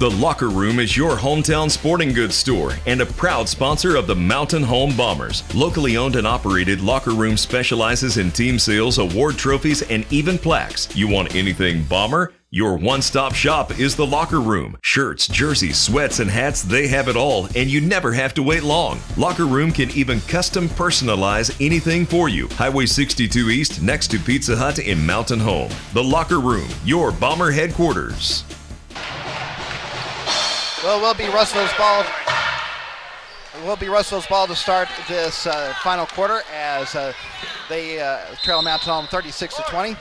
The Locker Room is your hometown sporting goods store and a proud sponsor of the Mountain Home Bombers. Locally owned and operated, Locker Room specializes in team sales, award trophies, and even plaques. You want anything Bomber? Your one-stop shop is the Locker Room. Shirts, jerseys, sweats, and hats, they have it all, and you never have to wait long. Locker Room can even custom personalize anything for you. Highway 62 East, next to Pizza Hut in Mountain Home. The Locker Room, your Bomber headquarters. Well, it will be Russellville's ball to start this final quarter as they trail Mountain Home 36-20.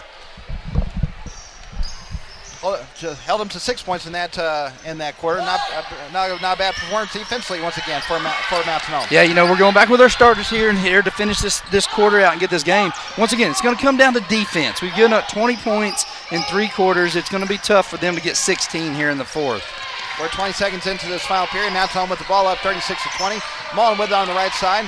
Just held them to 6 points in that quarter. Not a bad performance defensively once again for Mountain Home. Yeah, we're going back with our starters here to finish this quarter out and get this game. Once again, it's going to come down to defense. We've given up 20 points in 3 quarters. It's going to be tough for them to get 16 here in the fourth. We're 20 seconds into this final period. Mountain Home with the ball up 36-20. Mullen with it on the right side.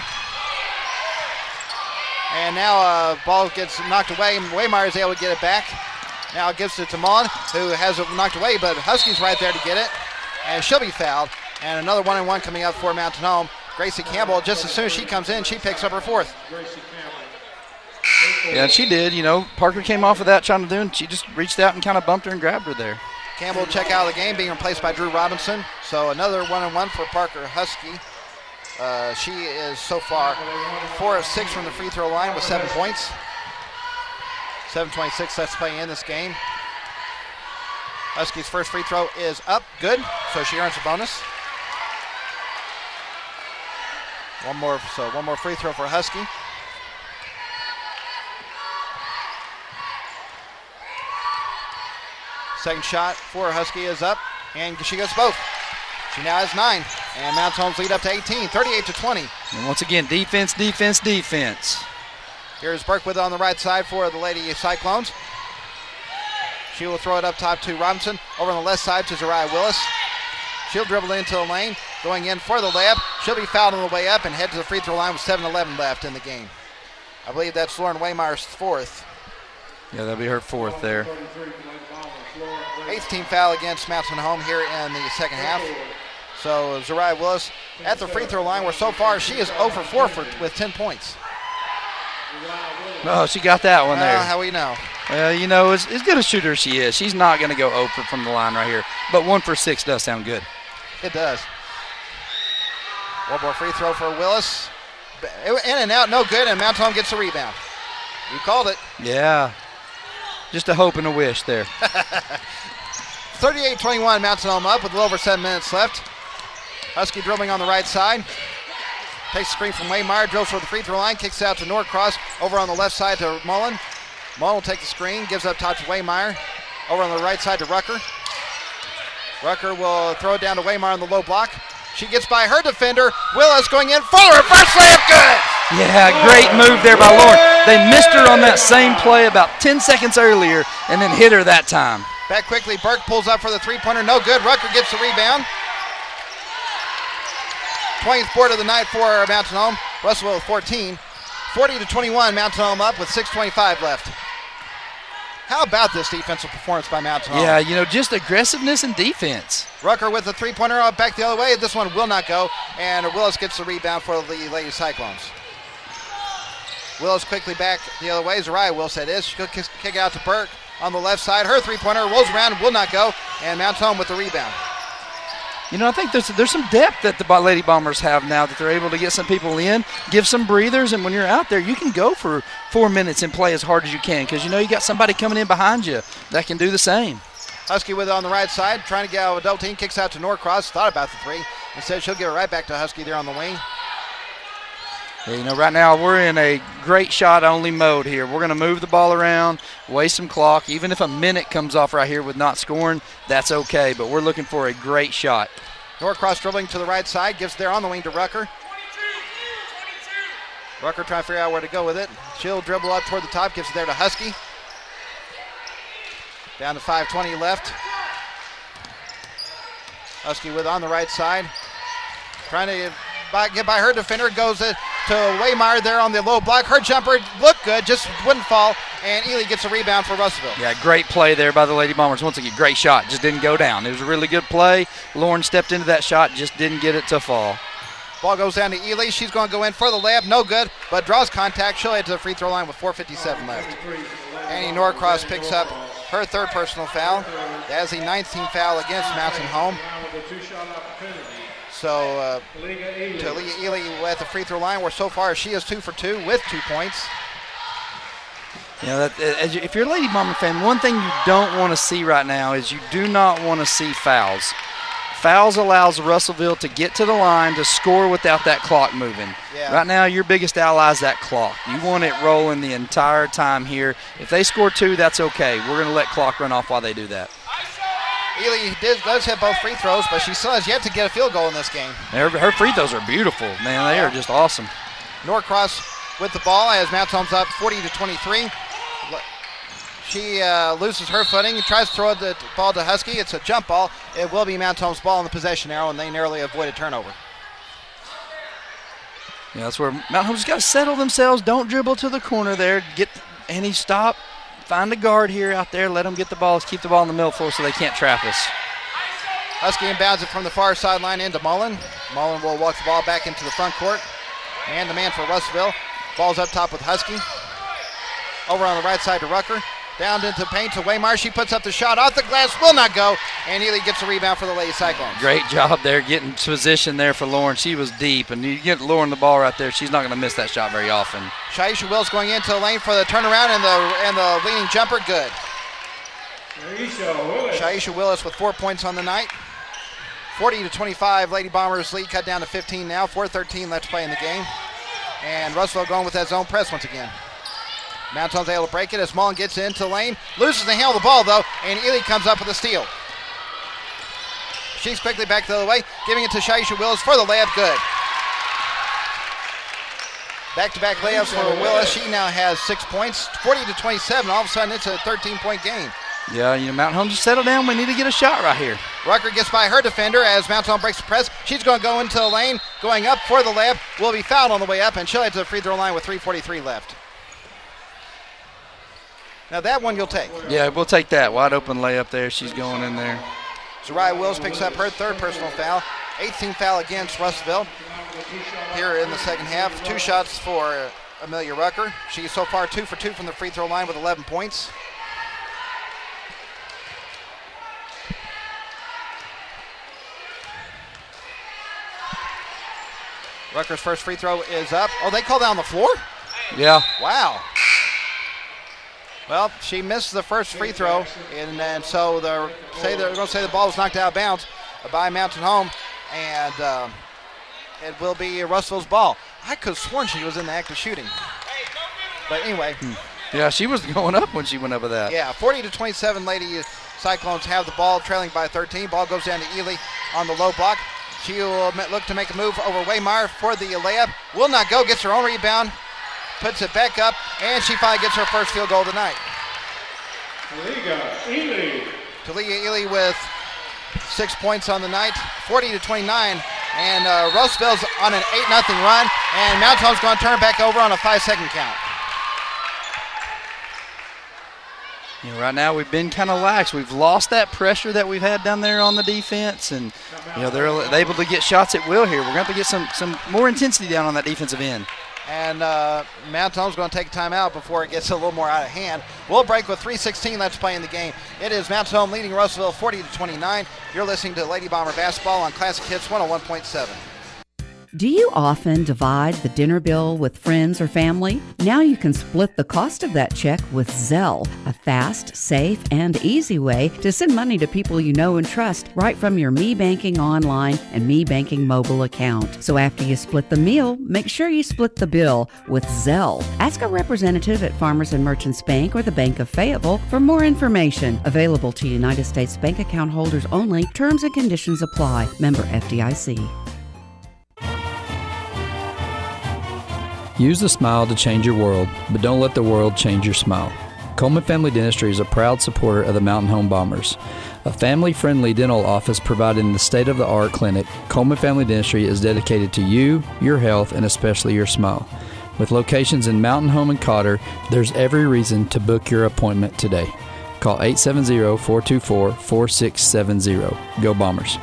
And now ball gets knocked away. Waymire is able to get it back. Now it gives it to Mullen, who has it knocked away, but Husky's right there to get it. And she'll be fouled. And another 1-and-1 coming up for Mountain Home. Gracie Campbell, just as soon as she comes in, she picks up her fourth. Yeah, she did. Parker came off of that trying to do, and she just reached out and kind of bumped her and grabbed her there. Campbell check out of the game, being replaced by Drew Robinson. So another 1-and-1 for Parker Husky. She is so far 4 of 6 from the free throw line with 7 points. 7:26 left to play in this game. Husky's first free throw is up, good, so she earns a bonus. One more free throw for Husky. Second shot for Husky is up, and she gets both. She now has 9, and Mountain Home's lead up to 18, 38-20. And once again, defense. Here's Burke with it on the right side for the Lady Cyclones. She will throw it up top to Robinson. Over on the left side to Zariah Willis. She'll dribble into the lane, going in for the layup. She'll be fouled on the way up and head to the free throw line with 7:11 left in the game. I believe that's Lauren Waymire's fourth. Yeah, that'll be her fourth there. 8th team foul against Mountain Home here in the second half. So Zariah Willis at the free throw line, where so far she is 0 for 4 with 10 points. Oh, she got that one there. How we know? As good a shooter as she is, she's not going to go 0 from the line right here. But 1 for 6 does sound good. It does. One more free throw for Willis. In and out, no good, and Mountain Home gets the rebound. You called it. Yeah. Just a hope and a wish there. 38-21, Mountain Home up with a little over 7 minutes left. Husky dribbling on the right side. Takes the screen from Waymire, drills for the free throw line, kicks out to Norcross, over on the left side to Mullen. Mullen will take the screen, gives up top to Waymire. Over on the right side to Rucker. Rucker will throw it down to Waymire on the low block. She gets by her defender. Willis going in for her first layup, good! Yeah, great move there by Lauren. They missed her on that same play about 10 seconds earlier and then hit her that time. Back quickly, Burke pulls up for the three-pointer, no good. Rucker gets the rebound. 20th board of the night for Mountain Home. Russellville with 14. 40-21, Mountain Home up with 6:25 left. How about this defensive performance by Mountain Home? Yeah, just aggressiveness and defense. Rucker with the three-pointer back the other way. This one will not go, and Willis gets the rebound for the Lady Cyclones. Willis quickly back the other way. Zariah Willis, that is. She'll kick it out to Burke on the left side. Her three-pointer rolls around, will not go, and Mountain Home with the rebound. I think there's some depth that the Lady Bombers have now, that they're able to get some people in, give some breathers, and when you're out there, you can go for 4 minutes and play as hard as you can, because you got somebody coming in behind you that can do the same. Husky with it on the right side, trying to get out of a double team, kicks out to Norcross, thought about the three. Instead, she'll give it right back to Husky there on the wing. Yeah, right now we're in a great shot-only mode here. We're going to move the ball around, waste some clock. Even if a minute comes off right here with not scoring, that's okay, but we're looking for a great shot. Norcross dribbling to the right side, gives there on the wing to Rucker. Rucker trying to figure out where to go with it. She'll dribble up toward the top, gives it there to Husky. Down to 5:20 left. Husky with it on the right side. Trying to get by her defender, goes to Waymire there on the low block. Her jumper looked good, just wouldn't fall. and Ely gets a rebound for Russellville. Yeah, great play there by the Lady Bombers. Once again, great shot. Just didn't go down. It was a really good play. Lauren stepped into that shot, just didn't get it to fall. Ball goes down to Ely. She's going to go in for the layup. No good, but draws contact. She'll head to the free throw line with 4:57 left. Annie Norcross picks up her third personal foul. That is the 19th foul against Mountain Home. So Talia Ely at the free throw line, where so far she is 2 for 2 with 2 points. You know, if you're a Lady Bomber fan, one thing you don't want to see right now is you do not want to see fouls. Fouls allows Russellville to get to the line to score without that clock moving. Yeah. Right now, your biggest ally is that clock. You want it rolling the entire time here. If they score 2, that's okay. We're going to let clock run off while they do that. Ely does hit both free throws, but she still has yet to get a field goal in this game. Her free throws are beautiful, man. They are just awesome. Norcross with the ball as Mountain Home's up 40-23. She loses her footing, tries to throw the ball to Husky. It's a jump ball. It will be Mountain Home's ball in the possession arrow, and they narrowly avoid a turnover. Yeah, that's where Mountain Home's got to settle themselves. Don't dribble to the corner there. Get Annie, stop. Find a guard here out there. Let them get the ball. Keep the ball in the middle floor so they can't trap us. Husky inbounds it from the far sideline into Mullen. Mullen will walk the ball back into the front court. Man-to-man for Russellville. Ball's up top with Husky. Over on the right side to Rucker. Down into paint to Waymire. She puts up the shot off the glass. Will not go. And Ely gets a rebound for the Lady Cyclones. Great job there getting position there for Lauren. She was deep. And you get Lauren the ball right there. She's not going to miss that shot very often. Shaisha Wills going into the lane for the turnaround and the leaning jumper. Good. Shaisha Willis with 4 points on the night. 40-25. Lady Bombers lead cut down to 15 now. 4:13 left to play in the game. And Russellville going with that zone press once again. Mountain's able to break it as Mullen gets into the lane. Loses the handle of the ball, though, and Ely comes up with a steal. She's quickly back the other way, giving it to Shaisha Willis for the layup. Good. Back-to-back layups for Willis. She now has 6 points. 40-27. All of a sudden, it's a 13-point game. Yeah, Mountain Home just settle down. We need to get a shot right here. Rucker gets by her defender as Mountain Home breaks the press. She's going to go into the lane, going up for the layup. Will be fouled on the way up, and she'll head to the free throw line with 3:43 left. Now that one you'll take. Yeah, we'll take that. Wide open layup there. She's going in there. Zariah Wills picks up her third personal foul. 18th foul against Russellville here in the second half. 2 shots for Amelia Rucker. She's so far 2 for 2 from the free throw line with 11 points. Rucker's first free throw is up. Oh, they call down the floor? Yeah. Wow. Well, she missed the first free throw, and so they're going to say the ball was knocked out of bounds by Mountain Home, and it will be Russellville's ball. I could have sworn she was in the act of shooting. But anyway. Yeah, she was going up when she went up with that. Yeah, 40-27 Lady Cyclones have the ball, trailing by 13. Ball goes down to Ely on the low block. She will look to make a move over Waymire for the layup. Will not go, gets her own rebound. Puts it back up, and she finally gets her first field goal tonight. Talia Ely with 6 points on the night, 40-29, and Russellville's on an 8-0 run, and Mountain Home's going to turn back over on a 5-second count. Right now we've been kind of lax. We've lost that pressure that we've had down there on the defense, and they're able to get shots at will here. We're going to have to get some more intensity down on that defensive end. And Mountain Home's going to take a timeout before it gets a little more out of hand. We'll break with 3:16 left to play in the game. It is Mountain Home leading Russellville 40-29. You're listening to Lady Bomber Basketball on Classic Hits 101.7. Do you often divide the dinner bill with friends or family? Now you can split the cost of that check with Zelle, a fast, safe, and easy way to send money to people you know and trust right from your Me Banking online and Me Banking mobile account. So after you split the meal, make sure you split the bill with Zelle. Ask a representative at Farmers and Merchants Bank or the Bank of Fayetteville for more information. Available to United States bank account holders only. Terms and conditions apply. Member FDIC. Use the smile to change your world, but don't let the world change your smile. Coleman Family Dentistry is a proud supporter of the Mountain Home Bombers. A family-friendly dental office providing the state-of-the-art clinic, Coleman Family Dentistry is dedicated to you, your health, and especially your smile. With locations in Mountain Home and Cotter, there's every reason to book your appointment today. Call 870-424-4670. Go Bombers.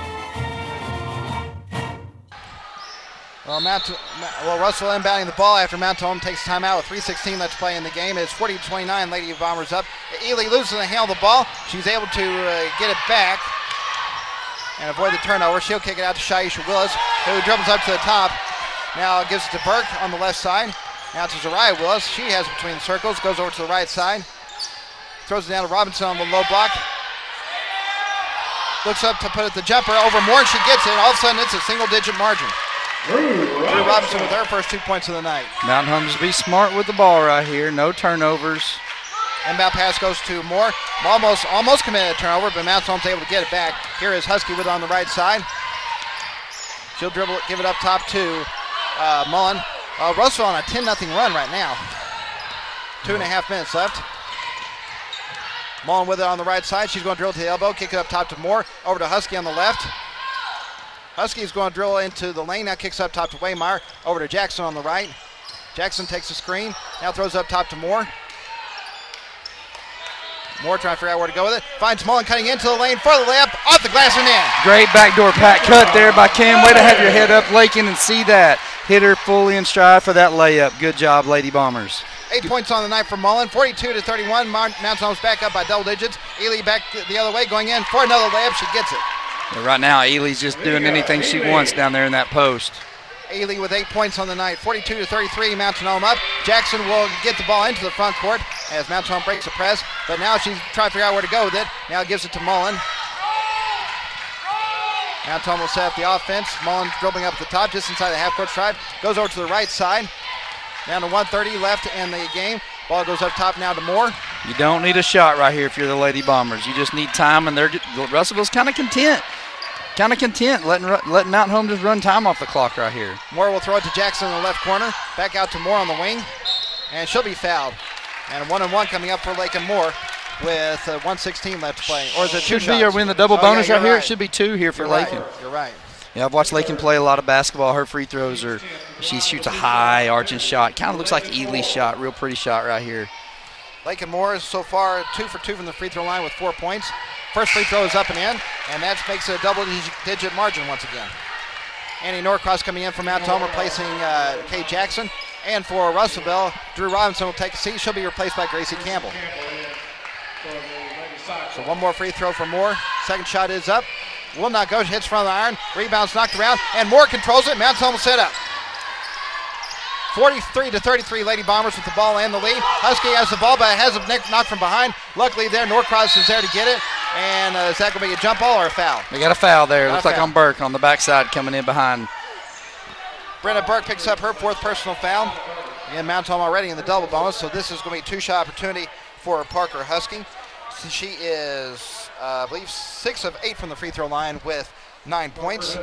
Well, Russell inbounding the ball after Mount Home takes time out with 3:16 left to play in the game. It's 40-29, Lady Bombers up. Ely loses the handle of the ball. She's able to get it back and avoid the turnover. She'll kick it out to Shaisha Willis, who dribbles up to the top. Now gives it to Burke on the left side. Now to Zariah Willis. She has it between the circles, goes over to the right side. Throws it down to Robinson on the low block. Looks up to put it the jumper over Moore, and she gets it. All of a sudden, it's a single-digit margin. Drew Robinson with her first 2 points of the night. Mountain Home just be smart with the ball right here. No turnovers. Inbound pass goes to Moore. Almost committed a turnover, but Mount Home's able to get it back. Here is Husky with it on the right side. She'll dribble it, give it up top to Mullen. Russell on a 10-0 run right now. 2.5 minutes left. Mullen with it on the right side. She's going to drill to the elbow, kick it up top to Moore. Over to Husky on the left. Husky's going to drill into the lane. Now kicks up top to Waymire. Over to Jackson on the right. Jackson takes the screen. Now throws up top to Moore. Moore trying to figure out where to go with it. Finds Mullen cutting into the lane for the layup. Off the glass and in. Great backdoor pack cut there by Cam. Way to have your head up, Lakin, and see that. Hit her fully in stride for that layup. Good job, Lady Bombers. 8 points on the night for Mullen. 42-31. Mount Home's back up by double digits. Ely back the other way, going in for another layup. She gets it. Yeah, right now, Ely's just doing anything she wants down there in that post. Ely with 8 points on the night. 42-33. Mountain Home up. Jackson will get the ball into the front court as Mountain Home breaks the press. But now she's trying to figure out where to go with it. Now gives it to Mullen. Mountain Home will set up the offense. Mullen dribbling up at the top just inside the half-court stripe. Goes over to the right side. Down to 1:30 left in the game. Ball goes up top now to Moore. You don't need a shot right here if you're the Lady Bombers. You just need time, and Russellville's kind of content. Letting Mountain Home just run time off the clock right here. Moore will throw it to Jackson in the left corner. Back out to Moore on the wing. And she'll be fouled. And a 1-and-1 coming up for Lakin Moore with 1:16 left to play. Or is it two shots? Should be or win the double bonus right here. It should be two here for Lakin. You're right. Yeah, I've watched Lakin play a lot of basketball. Her free throws she shoots a high arching shot. Kind of looks like Ely's shot. Real pretty shot right here. Lakin Moore is so far 2 for 2 from the free throw line with 4 points. First free throw is up and in, and that makes it a double-digit margin once again. Annie Norcross coming in from Mount Home, replacing Kay Jackson. And for Russellville, Drew Robinson will take a seat. She'll be replaced by Gracie Campbell. So one more free throw for Moore. Second shot is up. Will not go. Hits front of the iron. Rebounds knocked around, and Moore controls it. Mount Home will set up. 43-33, Lady Bombers with the ball and the lead. Husky has the ball, but has a knock from behind. Luckily there, Norcross is there to get it. And is that going to be a jump ball or a foul? We got a foul there. Looks like on Burke on the backside coming in behind. Brenda Burke picks up her 4th personal foul. Again, Mount Home already in the double bonus, so this is going to be a 2-shot opportunity for Parker Husky. So she is, I believe, 6 of 8 from the free throw line with 9 points.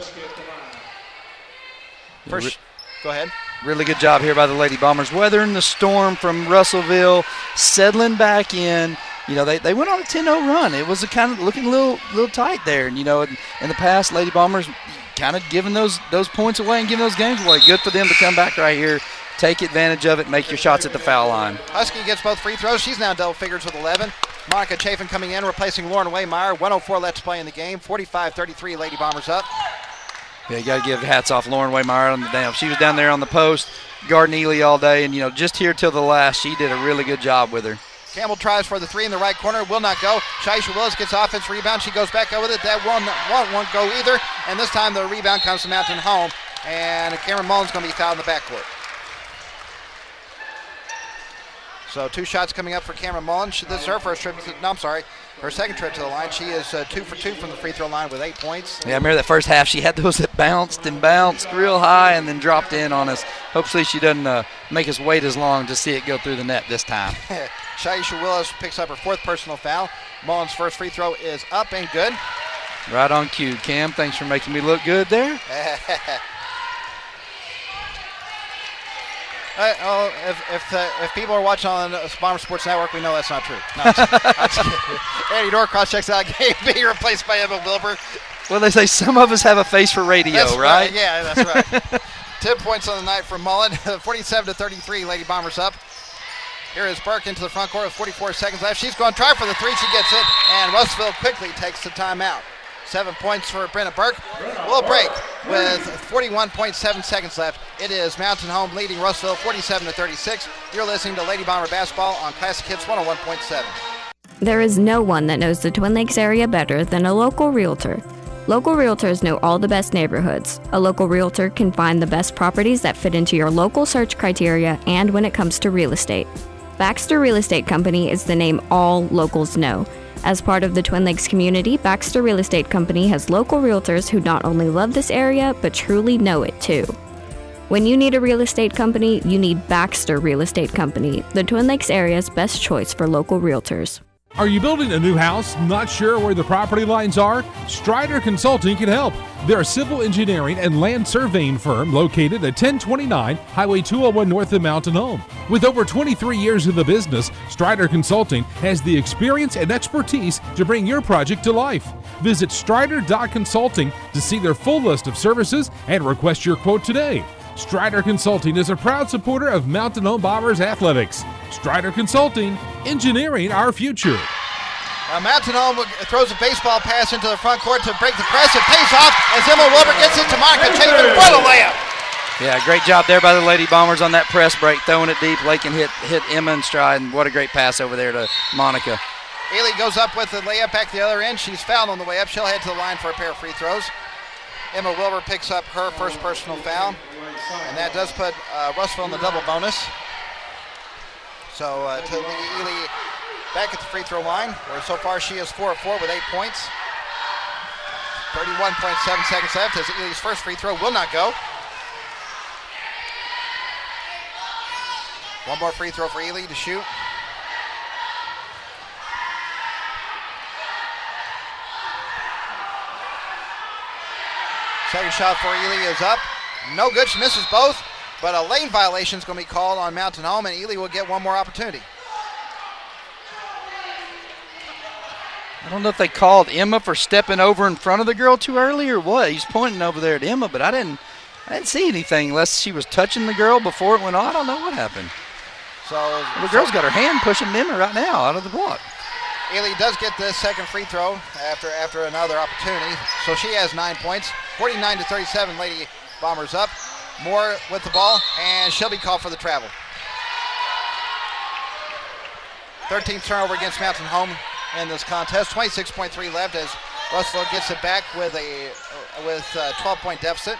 First, go ahead. Really good job here by the Lady Bombers. Weathering the storm from Russellville, settling back in. You know, they went on a 10-0 run. It was a kind of looking a little tight there. And, you know, in the past, Lady Bombers kind of giving those points away and giving those games away. Good for them to come back right here, take advantage of it, make your shots at the foul line. Husky gets both free throws. She's now double figures with 11. Monica Chafin coming in, replacing Lauren Waymire. 1:04 left to play in the game. 45-33, Lady Bombers up. Yeah, you got to give hats off Lauren Waymire on the down. She was down there on the post, guarding Ely all day, and, you know, just here till the last, she did a really good job with her. Campbell tries for the 3 in the right corner, will not go. Shaisha Willis gets offense rebound. She goes back over it. That won't go either. And this time the rebound comes to Mountain Home, and Cameron Mullen's going to be fouled in the backcourt. So 2 shots coming up for Cameron Mullen. This is her first trip. Her second trip to the line. She is 2 for 2 from the free throw line with 8 points. Yeah, I remember that first half. She had those that bounced and bounced real high and then dropped in on us. Hopefully she doesn't make us wait as long to see it go through the net this time. Shaisha Willis picks up her 4th personal foul. Mullen's first free throw is up and good. Right on cue. Cam, thanks for making me look good there. If people are watching on Bomber Sports Network, we know that's not true. No, Andy Norcross checks out game being replaced by Emma Wilbur. Well, they say some of us have a face for radio, that's right? Yeah, that's right. 10 points on the night for Mullen. 47-33, Lady Bombers up. Here is Burke into the front court with 44 seconds left. She's going to try for the three. She gets it, and Russellville quickly takes the timeout. 7 points for Brenna Burke. We'll break with 41.7 seconds left. It is Mountain Home leading Russellville 47-36. You're listening to Lady Bomber Basketball on Classic Hits 101.7. There is no one that knows the Twin Lakes area better than a local realtor. Local realtors know all the best neighborhoods. A local realtor can find the best properties that fit into your local search criteria and when it comes to real estate. Baxter Real Estate Company is the name all locals know. As part of the Twin Lakes community, Baxter Real Estate Company has local realtors who not only love this area, but truly know it too. When you need a real estate company, you need Baxter Real Estate Company, the Twin Lakes area's best choice for local realtors. Are you building a new house, not sure where the property lines are? Strider Consulting can help. They're a civil engineering and land surveying firm located at 1029 Highway 201 north of Mountain Home. With over 23 years in the business, Strider Consulting has the experience and expertise to bring your project to life. Visit strider.consulting to see their full list of services and request your quote today. Strider Consulting is a proud supporter of Mountain Home Bombers athletics. Strider Consulting, engineering our future. Mountain Home throws a baseball pass into the front court to break the press. It pays off as Emma Wilbur gets it to Monica Chapin for the layup. Yeah, great job there by the Lady Bombers on that press break, throwing it deep. Lakin hit Emma in stride, and what a great pass over there to Monica. Ely goes up with the layup back to the other end. She's fouled on the way up. She'll head to the line for a pair of free throws. Emma Wilbur picks up her first personal foul, and that does put Russellville in the double bonus. So to Ely back at the free throw line, where so far she is 4 of 4 with 8 points. 31.7 seconds left as Ely's first free throw will not go. One more free throw for Ely to shoot. Second shot for Ely is up. No good. She misses both, but a lane violation is going to be called on Mountain Home, and Ely will get one more opportunity. I don't know if they called Emma for stepping over in front of the girl too early or what. He's pointing over there at Emma, but I didn't see anything unless she was touching the girl before it went on. I don't know what happened. So the girl's got her hand pushing Emma right now out of the block. Ely does get the second free throw after another opportunity, so she has 9 points. 49-37, Lady Bombers up. Moore with the ball, and she'll be called for the travel. 13th turnover against Mountain Home in this contest. 26.3 left as Russellville gets it back with a 12-point deficit.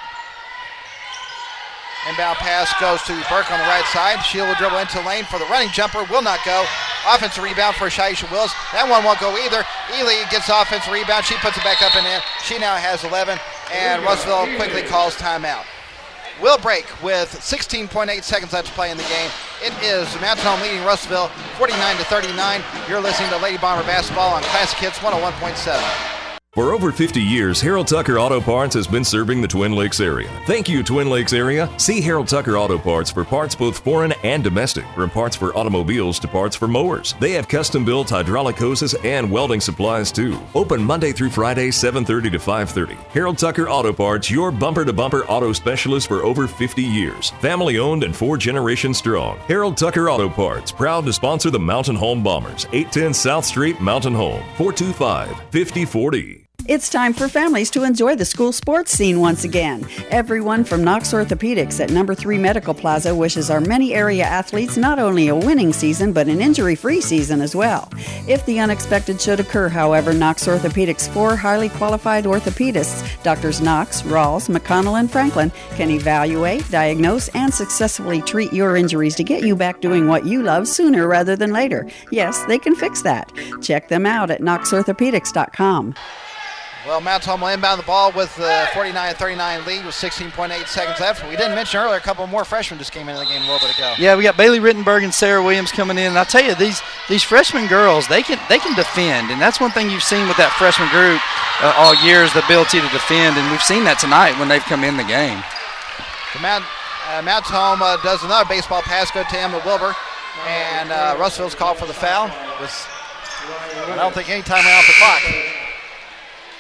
Inbound pass goes to Burke on the right side. Sheila will dribble into lane for the running jumper. Will not go. Offensive rebound for Shaisha Wills. That one won't go either. Ely gets offensive rebound. She puts it back up and in. She now has 11, and Russellville quickly calls timeout. We'll break with 16.8 seconds left to play in the game. It is Mountain Home leading Russellville 49-39. You're listening to Lady Bomber Basketball on Classic Hits 101.7. For over 50 years, Harold Tucker Auto Parts has been serving the Twin Lakes area. Thank you, Twin Lakes area. See Harold Tucker Auto Parts for parts both foreign and domestic, from parts for automobiles to parts for mowers. They have custom-built hydraulic hoses and welding supplies, too. Open Monday through Friday, 7:30 to 5:30. Harold Tucker Auto Parts, your bumper-to-bumper auto specialist for over 50 years. Family-owned and 4 generations strong. Harold Tucker Auto Parts, proud to sponsor the Mountain Home Bombers. 810 South Street, Mountain Home, 425-5040. It's time for families to enjoy the school sports scene once again. Everyone from Knox Orthopedics at Number 3 Medical Plaza wishes our many area athletes not only a winning season, but an injury-free season as well. If the unexpected should occur, however, Knox Orthopedics' 4 highly qualified orthopedists, Drs. Knox, Rawls, McConnell, and Franklin, can evaluate, diagnose, and successfully treat your injuries to get you back doing what you love sooner rather than later. Yes, they can fix that. Check them out at knoxorthopedics.com. Well, Mountain Home will inbound the ball with the 49-39 lead with 16.8 seconds left. We didn't mention earlier, a couple more freshmen just came into the game a little bit ago. Yeah, we got Bailey Rittenberg and Sarah Williams coming in. And I'll tell you, these freshman girls, they can defend. And that's one thing you've seen with that freshman group all year is the ability to defend. And we've seen that tonight when they've come in the game. So Mountain Home does another baseball pass, go to Emma Wilbur. And Russellville's called for the foul. I don't think any time off the clock.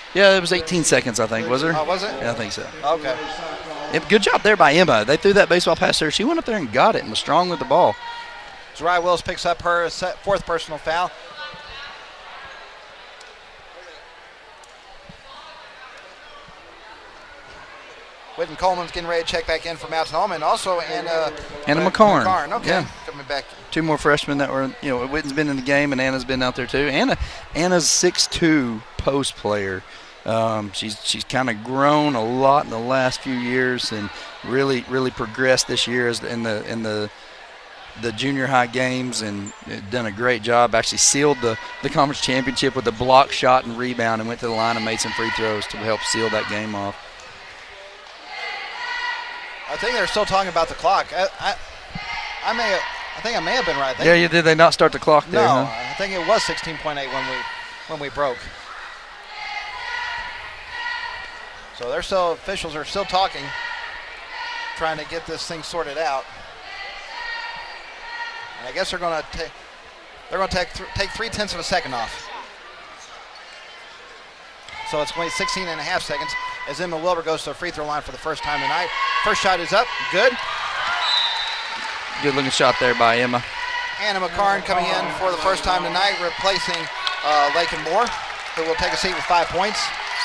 Yeah, it was 18 seconds, I think, was there? Oh, was it? Yeah, I think so. Okay. Good job there by Emma. They threw that baseball past her. She went up there and got it and was strong with the ball. Zariah Willis picks up her fourth personal foul. Whitten Coleman's getting ready to check back in for Mountain Home, and also Anna McCarn. Okay, yeah. Coming back. Two more freshmen that were, Whitten's been in the game, and Anna's been out there too. Anna's 6'2" post player. She's kind of grown a lot in the last few years, and really progressed this year in the junior high games, and done a great job. Actually sealed the conference championship with a block shot and rebound, and went to the line and made some free throws to help seal that game off. I think they're still talking about the clock. I think I may have been right. Did they not start the clock there? No, huh? I think it was 16.8 when we broke. So officials are still talking, trying to get this thing sorted out. And I guess they're going to take 0.3 of a second off. So it's going to be 16 and a half seconds as Emma Wilbur goes to the free throw line for the first time tonight. First shot is up. Good. Good looking shot there by Emma. Anna McCarn coming in for the first time tonight, replacing Lakin Moore, who will take a seat with 5 points.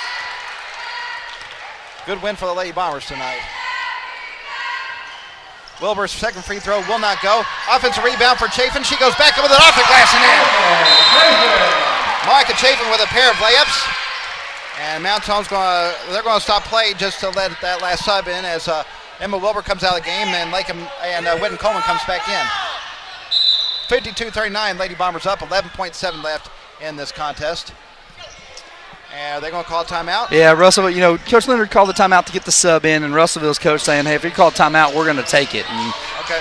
Good win for the Lady Bombers tonight. Wilbur's second free throw will not go. Offensive rebound for Chafin. She goes back with it off the glass and in. Micah Chafin with a pair of layups. And Mount Home's they're going to stop play just to let that last sub in as Emma Wilbur comes out of the game, and Whitten Coleman comes back in. 52-39, Lady Bombers up, 11.7 left in this contest. And they're going to call a timeout? Yeah, Russell, Coach Leonard called the timeout to get the sub in, and Russellville's coach saying, hey, if you call a timeout, we're going to take it. Okay.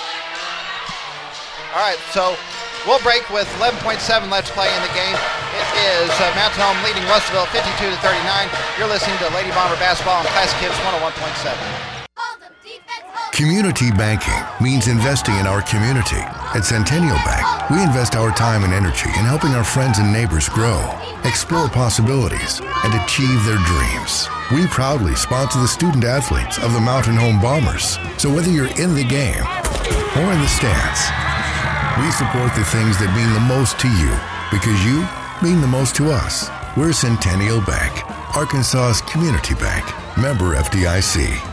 All right, so we'll break with 11.7 left to play in the game. It is Mountain Home leading Russellville 52-39. You're listening to Lady Bomber Basketball on Classic Hits 101.7. Community banking means investing in our community. At Centennial Bank, we invest our time and energy in helping our friends and neighbors grow, explore possibilities, and achieve their dreams. We proudly sponsor the student athletes of the Mountain Home Bombers. So whether you're in the game or in the stands, we support the things that mean the most to you because you mean the most to us. We're Centennial Bank, Arkansas's community bank, member FDIC.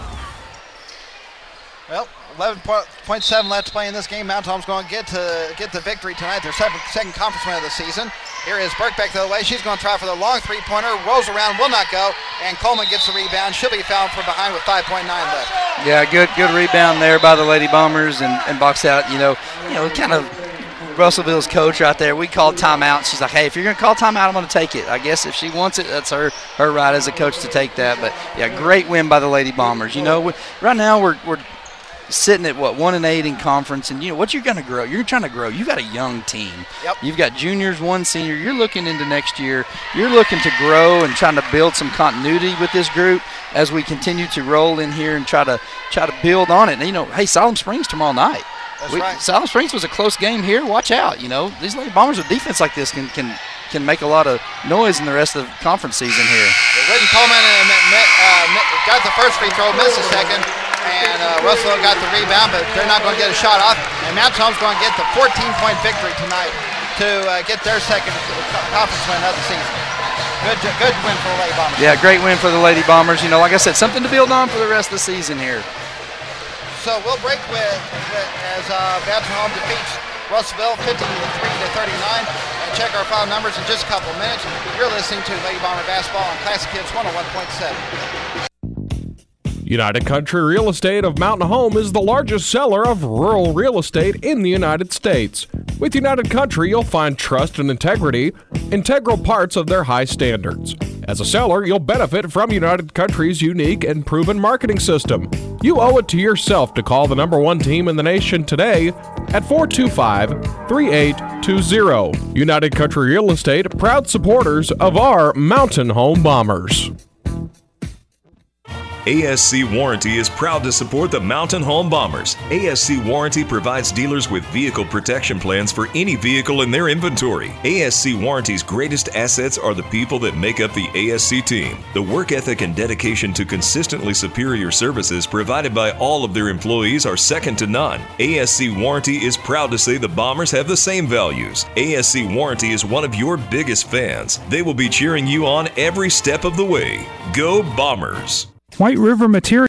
Well, 11.7 left to play in this game. Mountain Home's going to get the victory tonight. Their second conference win of the season. Here is Burke back the other way. She's going to try for the long three-pointer. Rolls around, will not go. And Coleman gets the rebound. She'll be fouled from behind with 5.9 left. Yeah, good rebound there by the Lady Bombers and box out. Kind of Russellville's coach right there. We called timeout. She's like, hey, if you're going to call timeout, I'm going to take it. I guess if she wants it, that's her right as a coach to take that. But, yeah, great win by the Lady Bombers. Right now we're sitting at 1-8 in conference, and what you're going to grow. You're trying to grow. You've got a young team. Yep. You've got juniors, one senior. You're looking into next year. You're looking to grow and trying to build some continuity with this group as we continue to roll in here and try to build on it. And, hey, Siloam Springs tomorrow night. That's right. Siloam Springs was a close game here. Watch out. These Lady Bombers with defense like this can make a lot of noise in the rest of the conference season here. Whitten Coleman got the first free throw, missed the second. And Russell got the rebound, but they're not going to get a shot off. And Mountain Home's going to get the 14-point victory tonight to get their second conference win of the season. Good win for the Lady Bombers. Yeah, great win for the Lady Bombers. Like I said, something to build on for the rest of the season here. So we'll break as Mountain Home defeats Russellville 53-39. And check our final numbers in just a couple of minutes. You're listening to Lady Bomber Basketball on Classic Hits 101.7. United Country Real Estate of Mountain Home is the largest seller of rural real estate in the United States. With United Country, you'll find trust and integrity, integral parts of their high standards. As a seller, you'll benefit from United Country's unique and proven marketing system. You owe it to yourself to call the #1 team in the nation today at 425-3820. United Country Real Estate, proud supporters of our Mountain Home Bombers. ASC Warranty is proud to support the Mountain Home Bombers. ASC Warranty provides dealers with vehicle protection plans for any vehicle in their inventory. ASC Warranty's greatest assets are the people that make up the ASC team. The work ethic and dedication to consistently superior services provided by all of their employees are second to none. ASC Warranty is proud to say the Bombers have the same values. ASC Warranty is one of your biggest fans. They will be cheering you on every step of the way. Go Bombers! White River Materials